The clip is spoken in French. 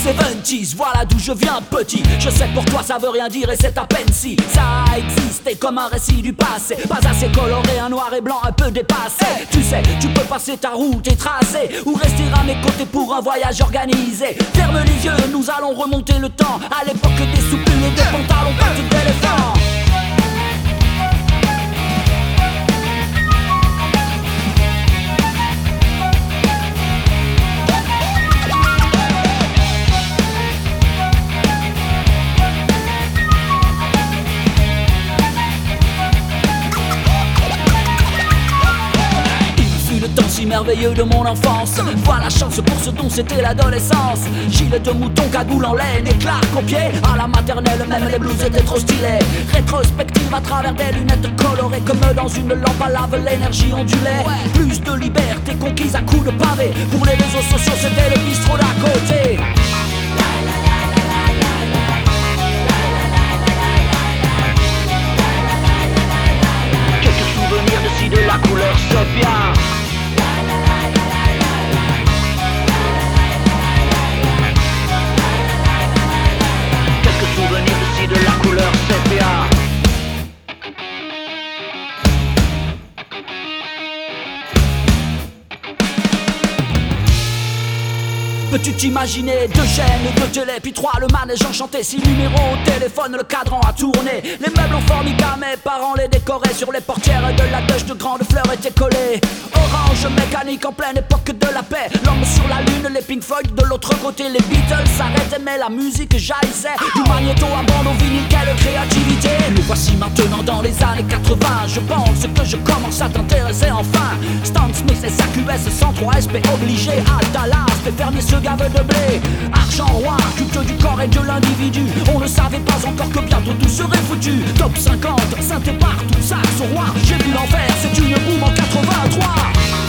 70s, voilà d'où je viens petit. Je sais pour toi ça veut rien dire et c'est à peine si ça a existé comme un récit du passé. Pas assez coloré, un noir et blanc un peu dépassé. Tu sais, tu peux passer ta route et tracer ou rester à mes côtés pour un voyage organisé. Ferme les yeux, nous allons remonter le temps à l'époque des souples et des pantalons pas d'éléphant. Si merveilleux de mon enfance, voilà la chance pour ce dont c'était l'adolescence. Gilet de mouton, cagoule en laine, éclat au pied. À la maternelle, même les blouses étaient trop stylées. Rétrospective à travers des lunettes colorées, comme dans une lampe à lave, l'énergie ondulait. Plus de liberté conquise à coups de pavé. Pour les réseaux sociaux, c'était le bistrot d'à côté. Quelques souvenirs de ci, de la couleur sépia. Souvenirs ici de la couleur sépia. Peux-tu t'imaginer deux chaînes, deux télé, puis trois le manège enchanté, six numéros au téléphone, le cadran a tourné. Les meubles en formica, mes parents les décoraient. Sur les portières de la douche de grandes fleurs étaient collées. Orange mécanique en pleine époque de la paix. L'homme sur la lune, les Pink Floyd de l'autre côté. Les Beatles s'arrêtaient mais la musique jaillissait. Du magnéto à bande au vinyle, quelle créativité. Nous voici maintenant dans les années 80. Je pense que je commence à t'intéresser enfin. Stan Smith et sa QS 103 SP obligé. À Dallas, les fermiers se gavent de blé. Argent roi, culte du corps et de l'individu. On ne savait pas encore que bientôt tout serait foutu. Top 50, synthé partout, sax au roi. J'ai vu l'enfer, c'est une boum en 83.